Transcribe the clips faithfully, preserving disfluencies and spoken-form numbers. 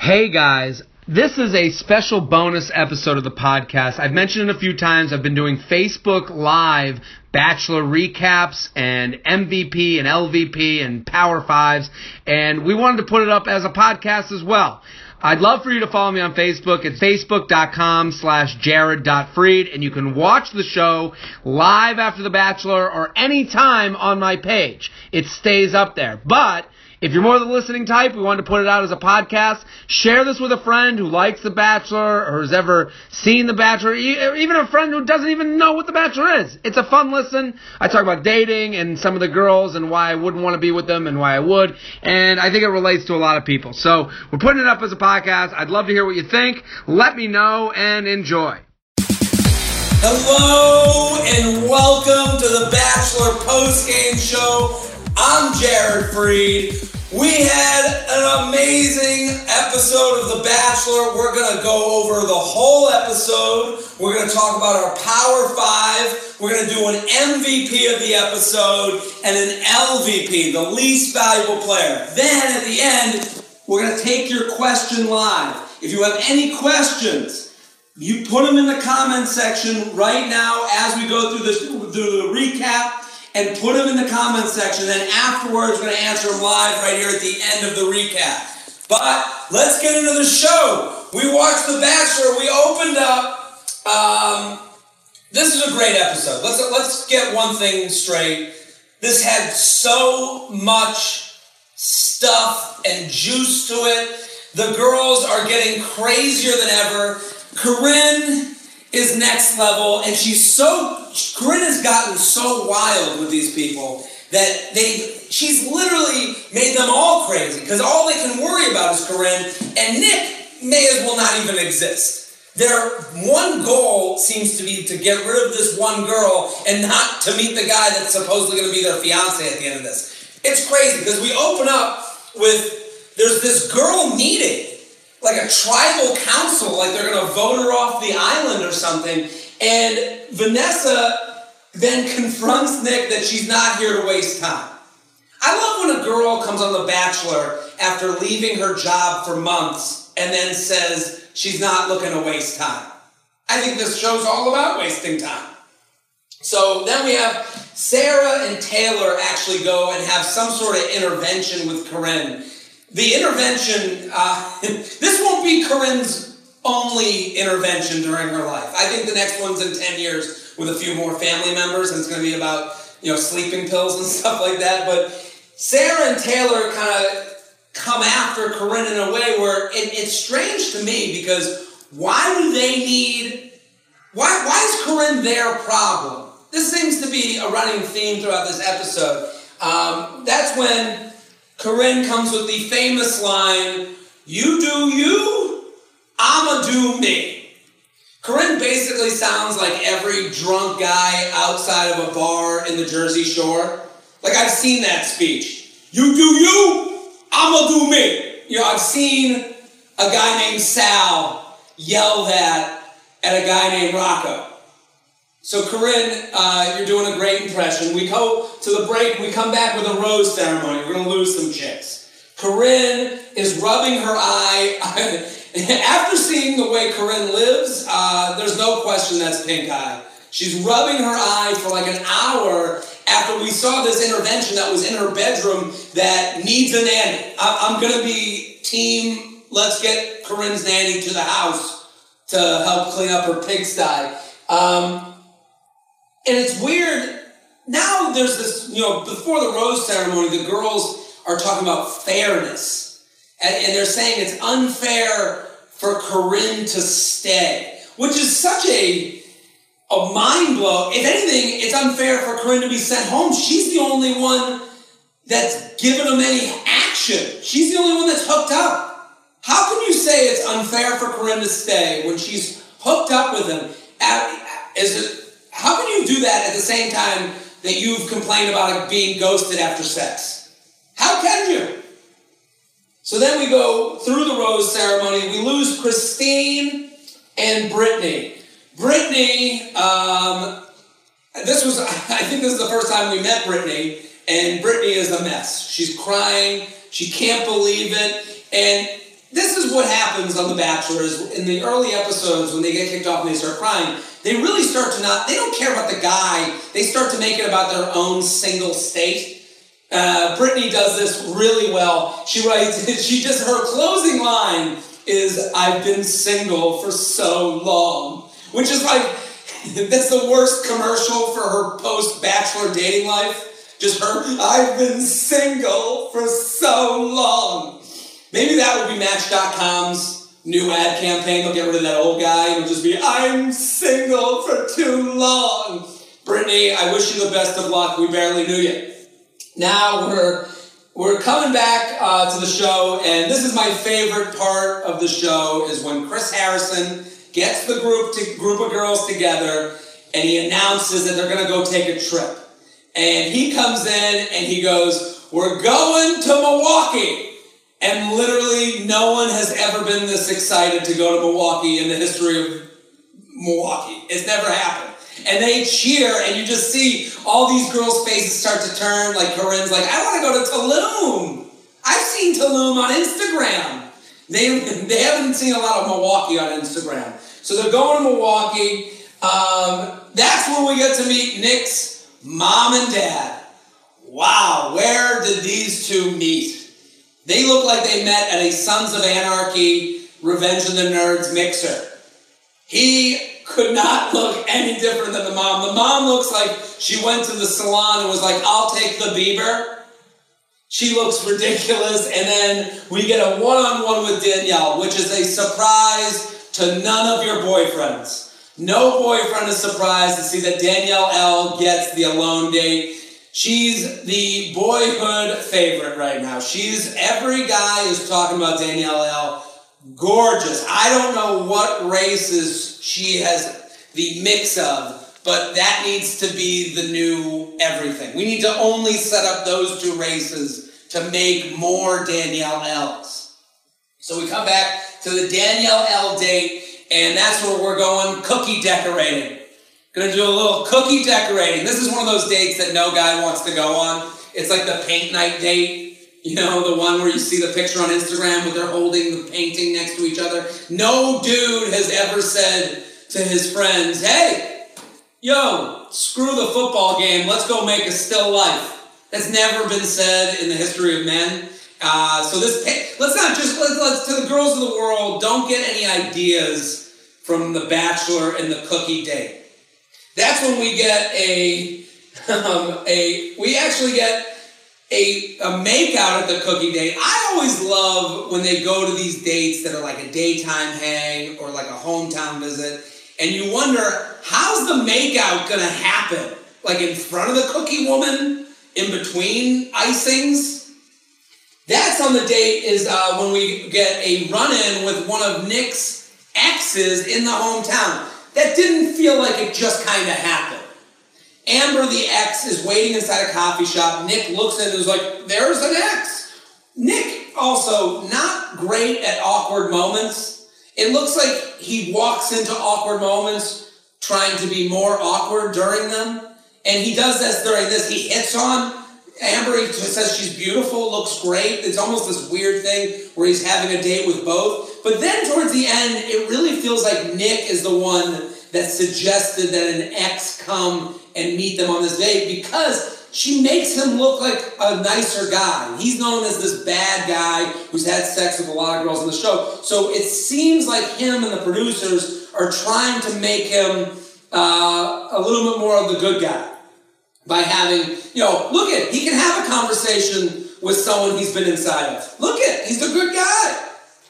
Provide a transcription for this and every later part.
Hey guys, this is a special bonus episode of the podcast. I've mentioned it a few times. I've been doing Facebook Live Bachelor recaps and M V P and L V P and Power Fives, and we wanted to put it up as a podcast as well. I'd love for you to follow me on Facebook. It's facebook.com slash jared.freed, and you can watch the show live after The Bachelor or any time on my page. It stays up there. But if you're more the listening type, we wanted to put it out as a podcast. Share this with a friend who likes The Bachelor or has ever seen The Bachelor, or even a friend who doesn't even know what The Bachelor is. It's a fun listen. I talk about dating and some of the girls and why I wouldn't want to be with them and why I would. And I think it relates to a lot of people. So we're putting it up as a podcast. I'd love to hear what you think. Let me know and enjoy. Hello and welcome to The Bachelor post-game show. I'm Jared Freed. We had an amazing episode of The Bachelor. We're going to go over the whole episode. We're going to talk about our Power Five. We're going to do an M V P of the episode and an L V P, the least valuable player. Then at the end, we're going to take your question live. If you have any questions, you put them in the comment section right now as we go through this, through the recap. And put them in the comment section. Then afterwards, we're going to answer them live right here at the end of the recap. But let's get into the show. We watched The Bachelor. We opened up. Um, this is a great episode. Let's let's get one thing straight. This had so much stuff and juice to it. The girls are getting crazier than ever. Corinne is next level, and she's so, Corinne has gotten so wild with these people that they, she's literally made them all crazy, because all they can worry about is Corinne, and Nick may as well not even exist. Their one goal seems to be to get rid of this one girl and not to meet the guy that's supposedly going to be their fiance at the end of this. It's crazy, because we open up with, there's this girl meeting, like a tribal council, like they're going to vote her off the island or something. And Vanessa then confronts Nick that she's not here to waste time. I love when a girl comes on The Bachelor after leaving her job for months and then says she's not looking to waste time. I think this show's all about wasting time. So then we have Sarah and Taylor actually go and have some sort of intervention with Corinne. The intervention, uh, this won't be Corinne's only intervention during her life. I think the next one's in ten years with a few more family members, and it's going to be about, you know, sleeping pills and stuff like that. But Sarah and Taylor kind of come after Corinne in a way where it, it's strange to me, because why do they need, why, why is Corinne their problem? This seems to be a running theme throughout this episode. Um, that's when Corinne comes with the famous line, "You do you, I'ma do me." Corinne basically sounds like every drunk guy outside of a bar in the Jersey Shore. Like, I've seen that speech. "You do you, I'ma do me." You know, I've seen a guy named Sal yell that at a guy named Rocco. So Corinne, uh, you're doing a great impression. We go to the break, we come back with a rose ceremony. We're going to lose some chicks. Corinne is rubbing her eye. After seeing the way Corinne lives, uh, there's no question that's pink eye. She's rubbing her eye for like an hour after we saw this intervention that was in her bedroom that needs a nanny. I- I'm going to be team, let's get Corinne's nanny to the house to help clean up her pigsty. Um... And it's weird, now there's this, you know, before the rose ceremony, the girls are talking about fairness. And, and they're saying it's unfair for Corinne to stay, which is such a, a mind blow. If anything, it's unfair for Corinne to be sent home. She's the only one that's given them any action. She's the only one that's hooked up. How can you say it's unfair for Corinne to stay when she's hooked up with him? Is it... How can you do that at the same time that you've complained about being ghosted after sex? How can you? So then we go through the rose ceremony. We lose Christine and Brittany. Brittany, um, this was, I think this is the first time we met Brittany, and Brittany is a mess. She's crying. She can't believe it. And this is what happens on The Bachelor is in the early episodes when they get kicked off and they start crying, they really start to not, they don't care about the guy. They start to make it about their own single state. Uh, Brittany does this really well. She writes, she just, her closing line is, I've been single for so long. Which is like, that's the worst commercial for her post-Bachelor dating life. Just her, I've been single for so long. Maybe that would be Match dot com's new ad campaign. They'll get rid of that old guy and it'll just be, I'm single for too long. Brittany, I wish you the best of luck. We barely knew you. Now we're we're coming back uh, to the show, and this is my favorite part of the show is when Chris Harrison gets the group to, group of girls together, and he announces that they're going to go take a trip. And he comes in and he goes, we're going to Milwaukee. And literally no one has ever been this excited to go to Milwaukee in the history of Milwaukee. It's never happened. And they cheer, and you just see all these girls' faces start to turn, like Corinne's like, I want to go to Tulum. I've seen Tulum on Instagram. They, they haven't seen a lot of Milwaukee on Instagram. So they're going to Milwaukee. Um, that's when we get to meet Nick's mom and dad. Wow, where did these two meet? They look like they met at a Sons of Anarchy, Revenge of the Nerds mixer. He could not look any different than the mom. The mom looks like she went to the salon and was like, I'll take the Bieber. She looks ridiculous. And then we get a one-on-one with Danielle, which is a surprise to none of your boyfriends. No boyfriend is surprised to see that Danielle L. gets the alone date. She's the boyhood favorite right now. She's, every guy is talking about Danielle L. Gorgeous. I don't know what races she has the mix of, but that needs to be the new everything. We need to only set up those two races to make more Danielle L's. So we come back to the Danielle L date, and that's where we're going cookie decorating. Gonna do a little cookie decorating. This is one of those dates that no guy wants to go on. It's like the paint night date. You know, the one where you see the picture on Instagram where they're holding the painting next to each other. No dude has ever said to his friends, hey, yo, screw the football game, let's go make a still life. That's never been said in the history of men. Uh, so this, let's not just, let's, let's, to the girls of the world, don't get any ideas from The Bachelor and the cookie date. That's when we get a, um, a, we actually get A, a make-out at the cookie date. I always love when they go to these dates that are like a daytime hang or like a hometown visit, and you wonder, how's the make-out gonna happen? Like in front of the cookie woman? In between icings? That's on the date is uh, when we get a run-in with one of Nick's exes in the hometown. That didn't feel like it just kind of happened. Amber, the ex, is waiting inside a coffee shop. Nick looks at it and is like, there's an ex. Nick, also, not great at awkward moments. It looks like he walks into awkward moments trying to be more awkward during them. And he does this during this. He hits on Amber. He says she's beautiful, looks great. It's almost this weird thing where he's having a date with both. But then towards the end, it really feels like Nick is the one that suggested that an ex come and meet them on this date because she makes him look like a nicer guy. He's known as this bad guy who's had sex with a lot of girls on the show. So it seems like him and the producers are trying to make him uh, a little bit more of the good guy by having, you know, look at, he can have a conversation with someone he's been inside of. Look at, he's the good guy.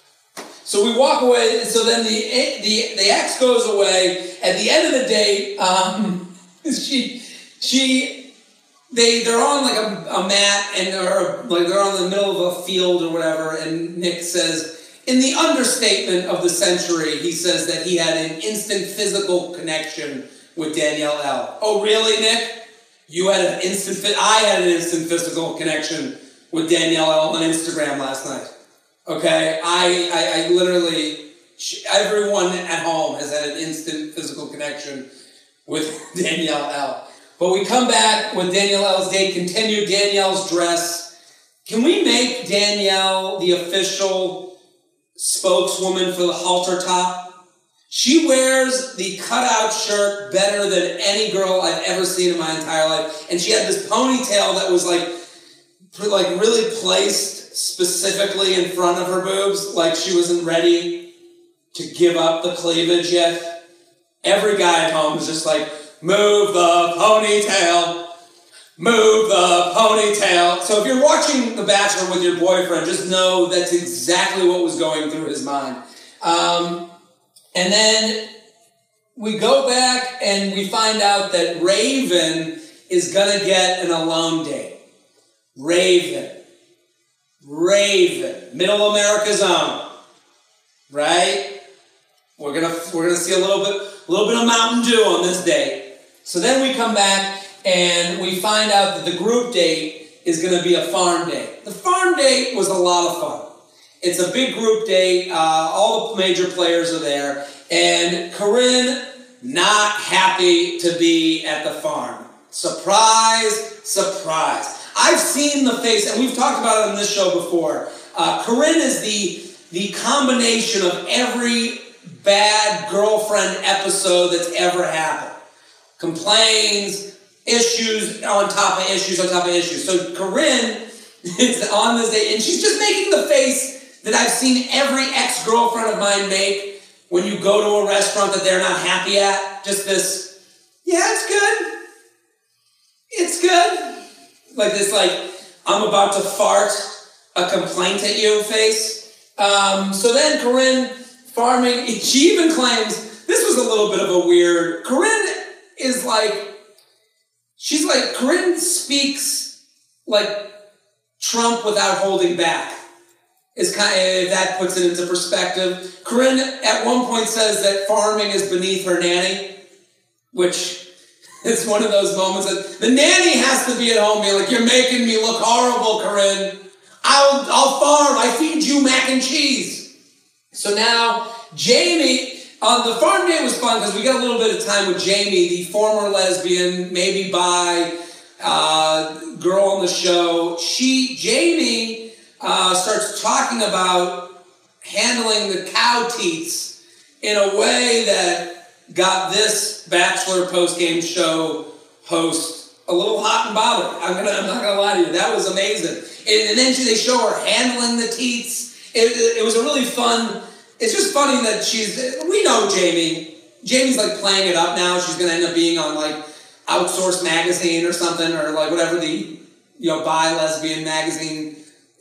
So we walk away, and so then the the the ex goes away. At the end of the date, um, she she they they're on like a, a mat and they're like they're on the middle of a field or whatever. And Nick says, in the understatement of the century, he says that he had an instant physical connection with Danielle L. Oh, really, Nick? You had an instant. I had an instant physical connection with Danielle L. on Instagram last night. Okay, I, I, I literally, everyone at home has had an instant physical connection with Danielle L. But we come back with Danielle L's date continued, Danielle's dress. Can we make Danielle the official spokeswoman for the halter top. She wears the cutout shirt better than any girl I've ever seen in my entire life. And she had this ponytail that was like, like really placed specifically in front of her boobs, like she wasn't ready to give up the cleavage yet. Every guy at home was just like, move the ponytail, move the ponytail. So if you're watching The Bachelor with your boyfriend, just know that's exactly what was going through his mind. Um, and then we go back and we find out that Raven is going to get an alone date. Raven. Raven. Middle America's own. Right? We're gonna we're gonna see a little bit a little bit of Mountain Dew on this date. So then we come back and we find out that the group date is gonna be a farm date. The farm date was a lot of fun. It's a big group date, uh, all the major players are there, and Corinne not happy to be at the farm. Surprise, surprise. I've seen the face, and we've talked about it on this show before. Uh, Corinne is the, the combination of every bad girlfriend episode that's ever happened. Complains, issues on top of issues on top of issues. So Corinne is on this day, and she's just making the face that I've seen every ex-girlfriend of mine make when you go to a restaurant that they're not happy at. Just this, yeah, it's good. It's good. Like this, like, I'm about to fart a complaint at you face. Um, so then Corinne farming, she even claims, this was a little bit of a weird, Corinne is like, she's like, Corinne speaks like Trump without holding back. Is kind of, if that puts it into perspective. Corinne at one point says that farming is beneath her nanny, which it's one of those moments that the nanny has to be at home being like, you're making me look horrible, Corinne. I'll, I'll farm. I feed you mac and cheese. So now Jamie, on the farm day was fun because we got a little bit of time with Jamie, the former lesbian, maybe bi uh, girl on the show. She, Jamie, uh, starts talking about handling the cow teats in a way that got this Bachelor post-game show host a little hot and bothered. I'm gonna, I'm not gonna lie to you. That was amazing. And, and then she, they show her handling the teats. It, it, it was a really fun. It's just funny that she's. We know Jamie. Jamie's like playing it up now. She's gonna end up being on like Outsource magazine or something, or like whatever the you know bi lesbian magazine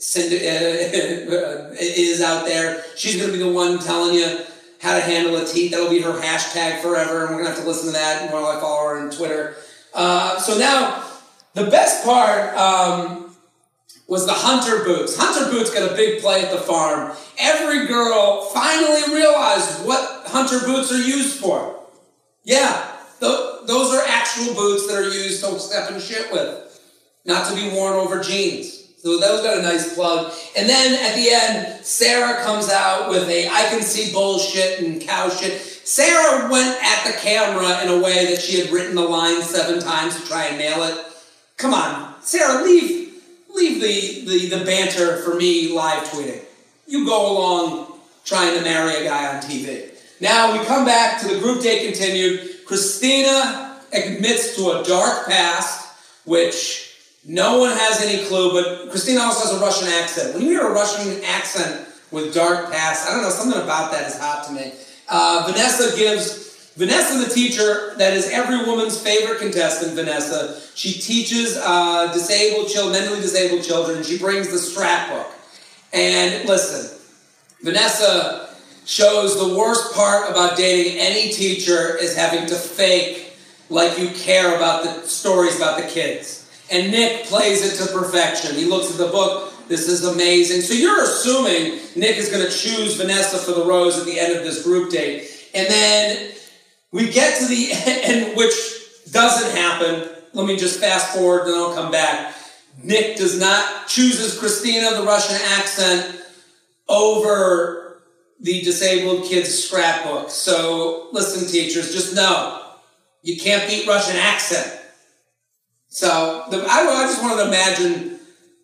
is out there. She's gonna be the one telling you how to handle a teat. That'll be her hashtag forever, and we're going to have to listen to that while I follow her on Twitter. Uh, so now, the best part um, was the Hunter boots. Hunter boots got a big play at the farm. Every girl finally realized what Hunter boots are used for. Yeah, th- those are actual boots that are used to step and shit with, not to be worn over jeans. So that was got a nice plug. And then at the end, Sarah comes out with a I can see bullshit and cow shit. Sarah went at the camera in a way that she had written the line seven times to try and nail it. Come on, Sarah, leave leave the, the, the banter for me live tweeting. You go along trying to marry a guy on T V. Now we come back to the group date continued. Christina admits to a dark past, which no one has any clue, but Christina also has a Russian accent. When you hear a Russian accent with dark past, I don't know, something about that is hot to me. Uh, Vanessa gives, Vanessa the teacher, that is every woman's favorite contestant, Vanessa. She teaches uh, disabled children, mentally disabled children, and she brings the scrapbook. And listen, Vanessa shows the worst part about dating any teacher is having to fake like you care about the stories about the kids. And Nick plays it to perfection. He looks at the book. This is amazing. So you're assuming Nick is going to choose Vanessa for the rose at the end of this group date. And then we get to the end, which doesn't happen. Let me just fast forward, then I'll come back. Nick does not chooses Christina, the Russian accent, over the disabled kid's scrapbook. So listen, teachers, just know you can't beat Russian accent. So the, I, I just wanted to imagine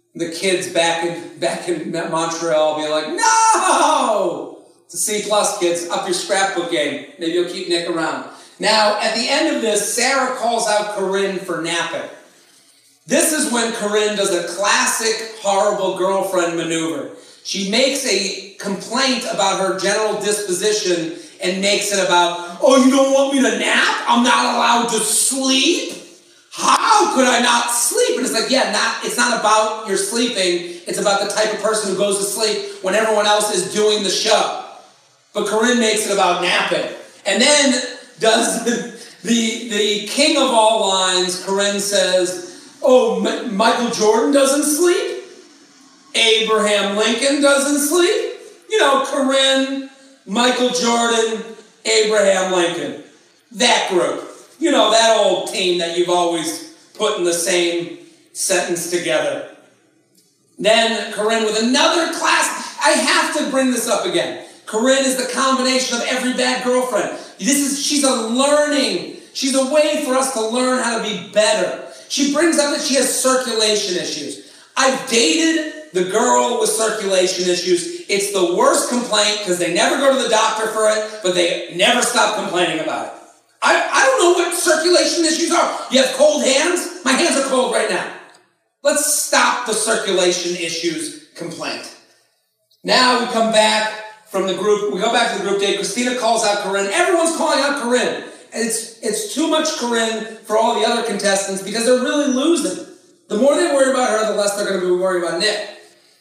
the kids back in back in Montreal be like, no! It's a C plus, kids. Up your scrapbook game. Maybe you'll keep Nick around. Now, at the end of this, Sarah calls out Corinne for napping. This is when Corinne does a classic horrible girlfriend maneuver. She makes a complaint about her general disposition and makes it about, oh, you don't want me to nap? I'm not allowed to sleep? How could I not sleep? And it's like, yeah, not. It's not about your sleeping. It's about the type of person who goes to sleep when everyone else is doing the show. But Corinne makes it about napping. And then does the, the, the king of all lines, Corinne says, oh, M- Michael Jordan doesn't sleep? Abraham Lincoln doesn't sleep? You know, Corinne, Michael Jordan, Abraham Lincoln. That group. You know, that old team that you've always put in the same sentence together. Then Corinne with another class. I have to bring this up again. Corinne is the combination of every bad girlfriend. This is, she's a learning. She's a way for us to learn how to be better. She brings up that she has circulation issues. I've dated the girl with circulation issues. It's the worst complaint because they never go to the doctor for it, but they never stop complaining about it. I, I don't know what circulation issues are. You have cold hands? My hands are cold right now. Let's stop the circulation issues complaint. Now we come back from the group. We go back to the group date. Christina calls out Corinne. Everyone's calling out Corinne. And it's, it's too much Corinne for all the other contestants because they're really losing. The more they worry about her, the less they're going to be worried about Nick.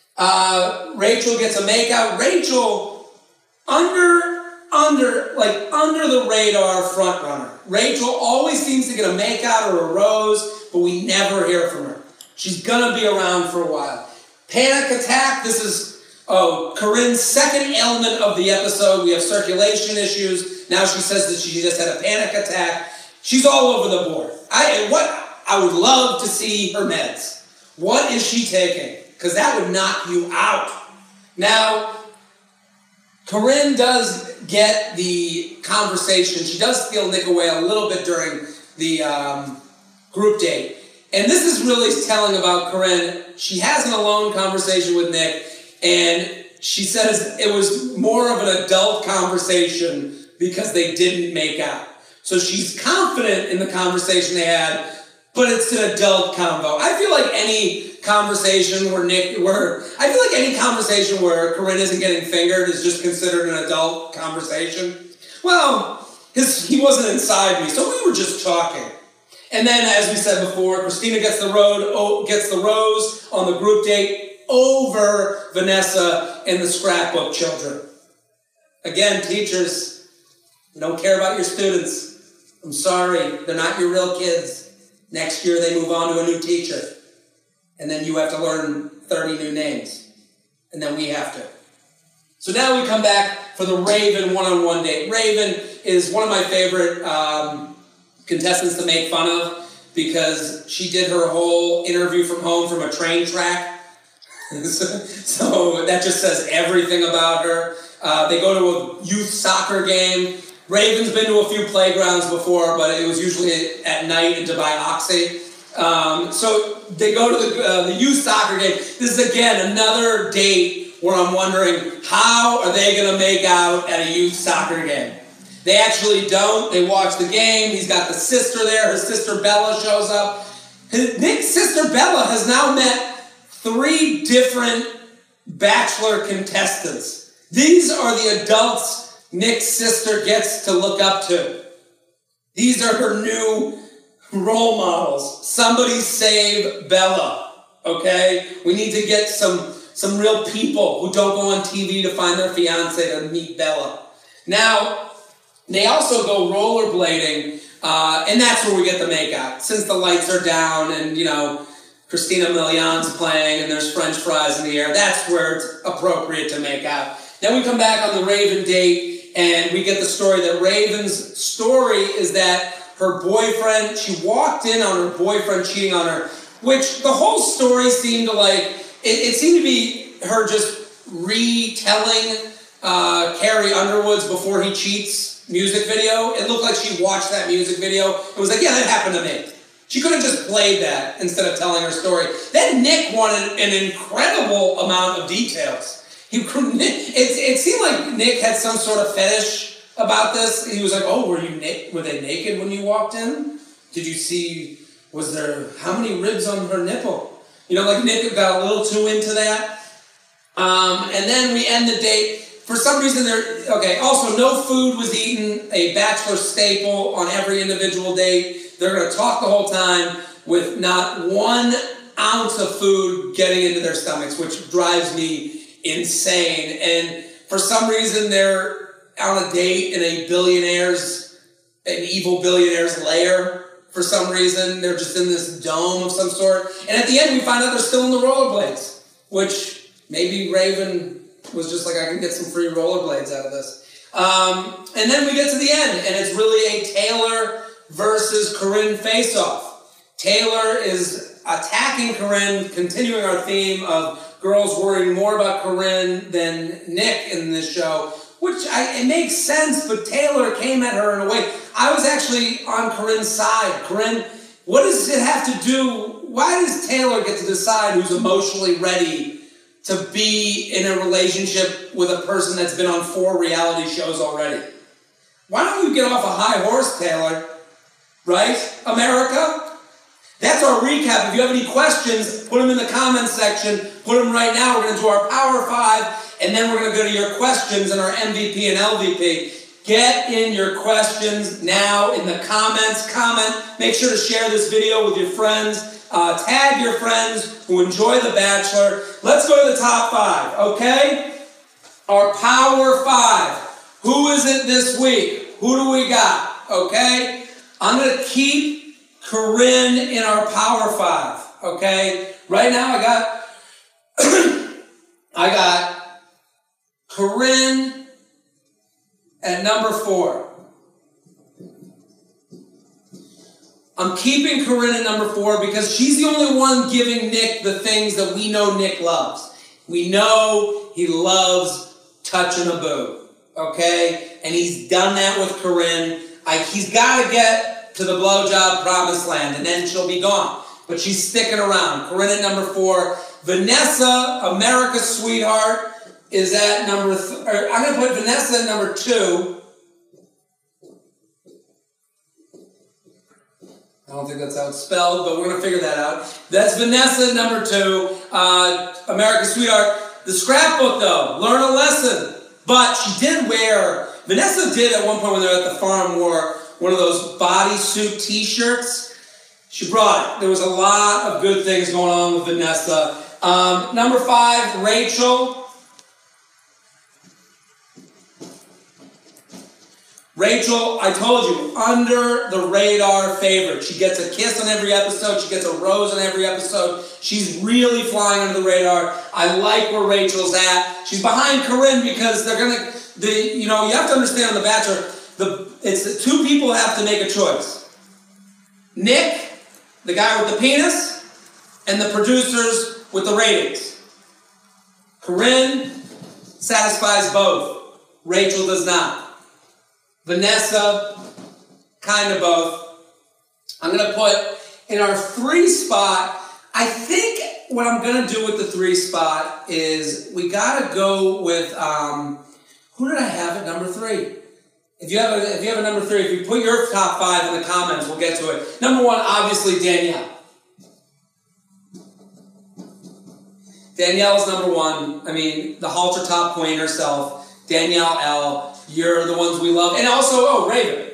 Uh, Rachel gets a makeout. Rachel, under... Under, like, under the radar front runner. Rachel always seems to get a makeout or a rose, but we never hear from her. She's gonna be around for a while. Panic attack, this is, oh, Corinne's second ailment of the episode. We have circulation issues. Now she says that she just had a panic attack. She's all over the board. I, what, I would love to see her meds. What is she taking? Because that would knock you out. Now, Corinne does get the conversation. She does steal Nick away a little bit during the um, group date. And this is really telling about Corinne. She has an alone conversation with Nick, and she says it was more of an adult conversation because they didn't make out. So she's confident in the conversation they had, but it's an adult convo. I feel like any conversation where Nick, where I feel like any conversation where Corinne isn't getting fingered is just considered an adult conversation. Well, his, he wasn't inside me, so we were just talking. And then, as we said before, Christina gets the road, oh, gets the rose on the group date over Vanessa and the scrapbook children. Again, teachers, you don't care about your students. I'm sorry, they're not your real kids. Next year they move on to a new teacher. And then you have to learn thirty new names. And then we have to. So now we come back for the Raven one-on-one date. Raven is one of my favorite um, contestants to make fun of because she did her whole interview from home from a train track. so, so that just says everything about her. Uh, they go to a youth soccer game. Raven's been to a few playgrounds before, but it was usually at night in Dubai Oxy. Um, so they go to the, uh, the youth soccer game. This is, again, another date where I'm wondering, how are they going to make out at a youth soccer game? They actually don't. They watch the game. He's got the sister there. His sister Bella shows up. His, Nick's sister Bella has now met three different Bachelor contestants. These are the adults Nick's sister gets to look up to. These are her new role models. Somebody save Bella, okay? We need to get some, some real people who don't go on T V to find their fiance to meet Bella. Now, they also go rollerblading, uh, and that's where we get the makeout. Since the lights are down and, you know, Christina Milian's playing and there's French fries in the air, that's where it's appropriate to make out. Then we come back on the Raven date, and we get the story that Raven's story is that her boyfriend, she walked in on her boyfriend cheating on her, which the whole story seemed to like, it, it seemed to be her just retelling uh, Carrie Underwood's Before He Cheats music video. It looked like she watched that music video. It was like, yeah, that happened to me. She could have just played that instead of telling her story. Then Nick wanted an incredible amount of details. He, it, it seemed like Nick had some sort of fetish about this. He was like, "Oh, were you na- were they naked when you walked in? Did you see? Was there how many ribs on her nipple?" You know, like Nick got a little too into that. Um, and then we end the date. For some reason, there. Okay. Also, no food was eaten. A bachelor staple on every individual date. They're going to talk the whole time with not one ounce of food getting into their stomachs, which drives me insane. And for some reason, they're on a date in a billionaire's, an evil billionaire's lair. For some reason, they're just in this dome of some sort. And at the end, we find out they're still in the rollerblades, which maybe Raven was just like, I can get some free rollerblades out of this. Um, and then we get to the end, and it's really a Taylor versus Corinne face-off. Taylor is attacking Corinne, continuing our theme of girls worrying more about Corinne than Nick in this show, which I, it makes sense, but Taylor came at her in a way. I was actually on Corinne's side. Corinne, what does it have to do? Why does Taylor get to decide who's emotionally ready to be in a relationship with a person that's been on four reality shows already? Why don't you get off a high horse, Taylor? Right, America? That's our recap. If you have any questions, put them in the comments section. Put them right now. We're going to do our Power Five, and then we're going to go to your questions and our M V P and L V P. Get in your questions now in the comments. Comment. Make sure to share this video with your friends. Uh, tag your friends who enjoy The Bachelor. Let's go to the top five, okay? Our Power Five. Who is it this week? Who do we got? Okay? I'm going to keep Corinne in our Power Five, okay? Right now I got, I got Corinne at number four. I'm keeping Corinne at number four because she's the only one giving Nick the things that we know Nick loves. We know he loves touching a boob, okay? And he's done that with Corinne. I, he's got to get to the blowjob promised land, and then she'll be gone. But she's sticking around. Corinne at number four. Vanessa, America's sweetheart, is at number... Th- or I'm going to put Vanessa at number two. I don't think that's how it's spelled, but we're going to figure that out. That's Vanessa at number two. Uh, America's sweetheart. The scrapbook, though. Learn a lesson. But she did wear... Vanessa did at one point when they were at the farm wore one of those bodysuit t-shirts. She brought it. There was a lot of good things going on with Vanessa. Um, number five, Rachel. Rachel, I told you, under the radar favorite. She gets a kiss on every episode. She gets a rose on every episode. She's really flying under the radar. I like where Rachel's at. She's behind Corinne because they're gonna. The you know you have to understand on The Bachelor. The it's the two people have to make a choice. Nick, the guy with the penis, and the producers with the ratings. Corinne satisfies both. Rachel does not. Vanessa, kind of both. I'm going to put in our three spot, I think what I'm going to do with the three spot is we got to go with, um, who did I have at number three? If you have a, if you have a number three, if you put your top five in the comments, we'll get to it. Number one, obviously, Danielle. Danielle's number one. I mean, the halter top queen herself, Danielle L. You're the ones we love. And also, oh, Raven.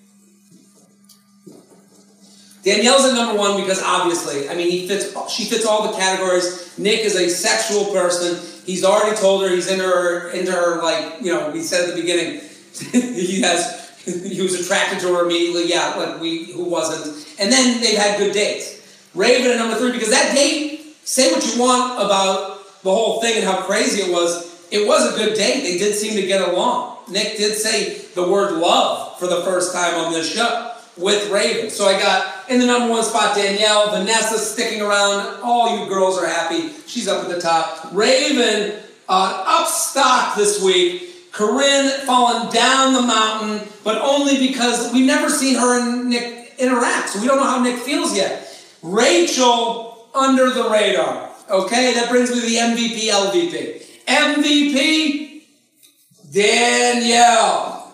Danielle's at number one because obviously, I mean, he fits. She fits all the categories. Nick is a sexual person. He's already told her he's into her, into her, like, you know, we said at the beginning, he has, he was attracted to her immediately. Yeah, like we, who wasn't? And then they've had good dates. Raven at number three because that date, say what you want about the whole thing and how crazy it was, it was a good date. They did seem to get along. Nick did say the word love for the first time on this show with Raven. So I got in the number one spot Danielle, Vanessa sticking around. All you girls are happy. She's up at the top. Raven uh, up stock this week. Corinne falling down the mountain, but only because we've never seen her and Nick interact. So we don't know how Nick feels yet. Rachel, under the radar. Okay, that brings me to the M V P, L V P. M V P, Danielle.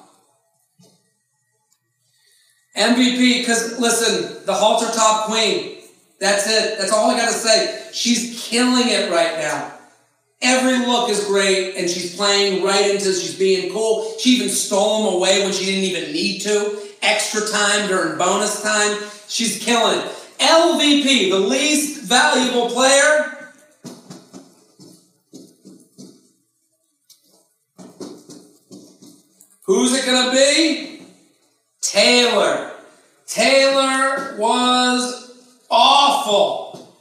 M V P, because listen, the halter top queen. That's it. That's all I got to say. She's killing it right now. Every look is great, and she's playing right into, she's being cool. She even stole them away when she didn't even need to. Extra time during bonus time. She's killing it. L V P, the least valuable player. Who's it going to be? Taylor. Taylor was awful.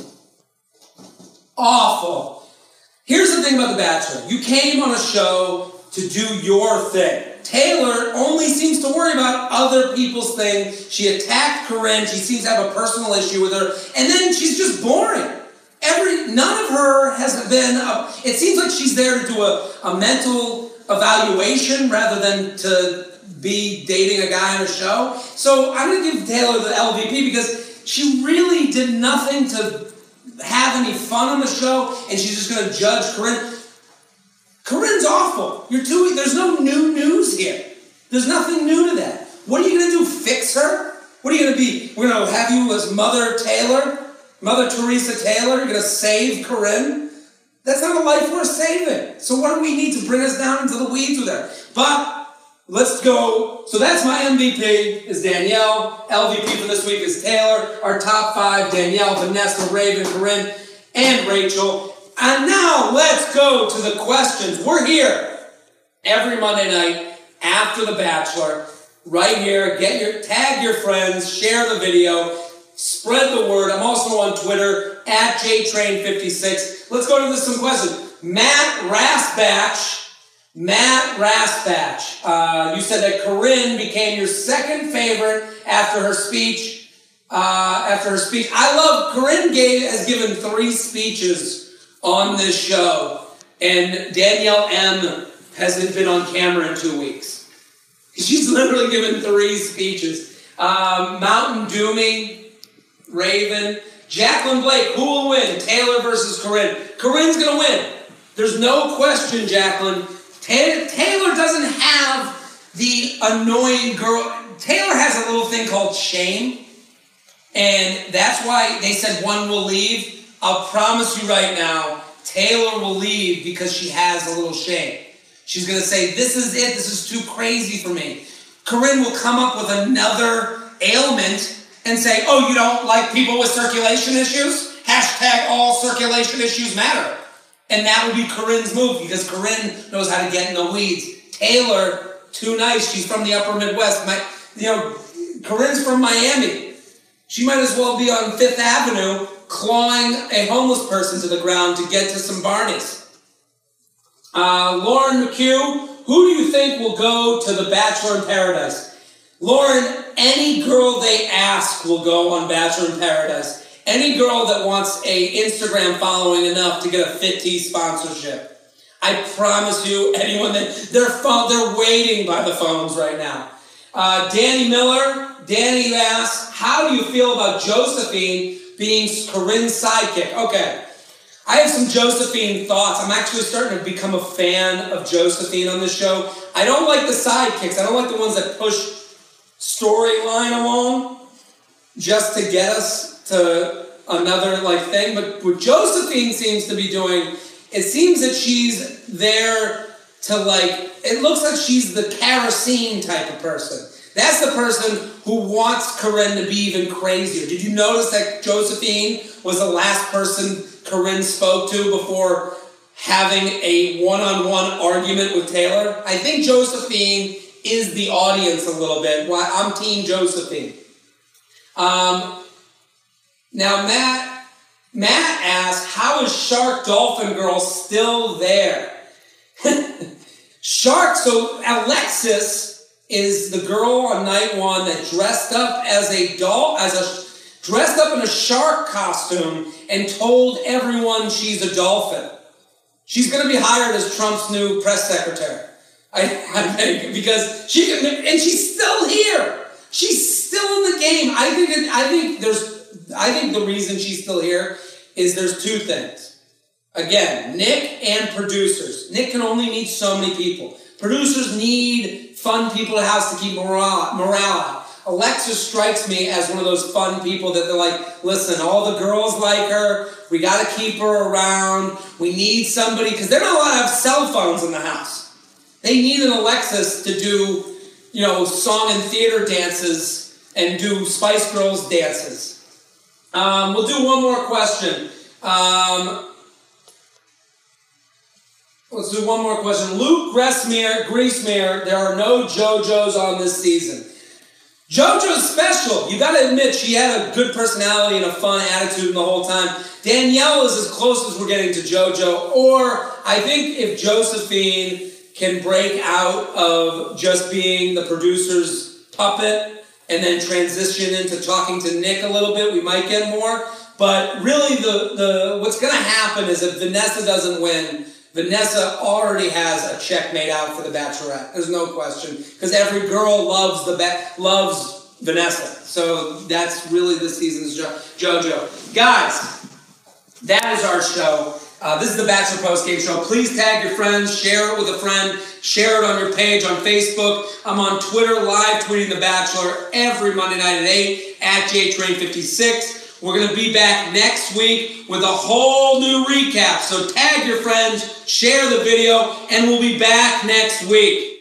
Awful. Here's the thing about The Bachelor. You came on a show to do your thing. Taylor only seems to worry about other people's thing. She attacked Corinne. She seems to have a personal issue with her. And then she's just boring. Every None of her has been... A, it seems like she's there to do a, a mental evaluation rather than to be dating a guy on a show. So I'm going to give Taylor the L V P because she really did nothing to have any fun on the show, and she's just going to judge Corinne. Corinne's awful. You're too, there's no new news here. There's nothing new to that. What are you going to do, fix her? What are you going to be? We're going to have you as Mother Taylor? Mother Teresa Taylor? You're going to save Corinne? That's not a life worth saving. So what do we need to bring us down into the weeds with her? But let's go. So that's my M V P is Danielle. L V P for this week is Taylor. Our top five, Danielle, Vanessa, Raven, Corinne, and Rachel. And now let's go to the questions. We're here every Monday night after The Bachelor. Right here. Get your tag your friends, share the video, spread the word. I'm also on Twitter at J Train fifty-six. Let's go to this, some questions. Matt Rasbach. Matt Rasbach, uh, you said that Corinne became your second favorite after her speech. Uh, after her speech, I love Corinne. Gave has given three speeches on this show, and Danielle M hasn't been on camera in two weeks. She's literally given three speeches. Um, Mountain Doomy, Raven, Jacqueline Blake. Who will win? Taylor versus Corinne. Corinne's gonna win. There's no question, Jacqueline. Taylor doesn't have the annoying girl. Taylor has a little thing called shame, and that's why they said one will leave. I'll promise you right now, Taylor will leave because she has a little shame. She's going to say, this is it, this is too crazy for me. Corinne will come up with another ailment and say, oh, you don't like people with circulation issues? Hashtag all circulation issues matter. And that would be Corinne's move because Corinne knows how to get in the weeds. Taylor, too nice. She's from the upper Midwest. My, you know, Corinne's from Miami. She might as well be on Fifth Avenue clawing a homeless person to the ground to get to some Barneys. Uh, Lauren McHugh, who do you think will go to The Bachelor in Paradise? Lauren, any girl they ask will go on Bachelor in Paradise. Any girl that wants a Instagram following enough to get a Fit Tea sponsorship. I promise you, anyone that they're phone, they're waiting by the phones right now. Uh, Danny Miller, Danny asks, how do you feel about Josephine being Corinne's sidekick? Okay, I have some Josephine thoughts. I'm actually starting to become a fan of Josephine on this show. I don't like the sidekicks. I don't like the ones that push storyline along just to get us to another like thing, but what Josephine seems to be doing, it seems that she's there to like, it looks like she's the kerosene type of person. That's the person who wants Corinne to be even crazier. Did you notice that Josephine was the last person Corinne spoke to before having a one-on-one argument with Taylor? I think Josephine is the audience a little bit. Well, I'm Team Josephine. Um, Now, Matt, Matt asked, how is Shark Dolphin Girl still there? Shark, so Alexis is the girl on night one that dressed up as a doll, as a dressed up in a shark costume and told everyone she's a dolphin. She's going to be hired as Trump's new press secretary, I, I think, because she can, and she's still here. She's still in the game. I think. It, I think there's. I think the reason she's still here is there's two things. Again, Nick and producers. Nick can only meet so many people. Producers need fun people to house to keep morale morale out. Alexa strikes me as one of those fun people that they're like, listen, all the girls like her. We got to keep her around. We need somebody, because they're not allowed to have cell phones in the house. They need an Alexis to do, you know, song and theater dances and do Spice Girls dances. Um, we'll do one more question. Um, let's do one more question. Luke Gressmere, Griesmere, there are no JoJo's on this season. JoJo's special. You got to admit, she had a good personality and a fun attitude the whole time. Danielle is as close as we're getting to JoJo. Or I think if Josephine can break out of just being the producer's puppet and then transition into talking to Nick a little bit, we might get more. But really, the, the what's going to happen is if Vanessa doesn't win, Vanessa already has a checkmate out for the Bachelorette. There's no question, because every girl loves the ba- loves Vanessa. So that's really this season's jo- JoJo. Guys, that is our show. Uh, this is the Bachelor Postgame Show. Please tag your friends, share it with a friend, share it on your page on Facebook. I'm on Twitter live tweeting The Bachelor every Monday night at eight at J Train fifty-six. We're going to be back next week with a whole new recap. So tag your friends, share the video, and we'll be back next week.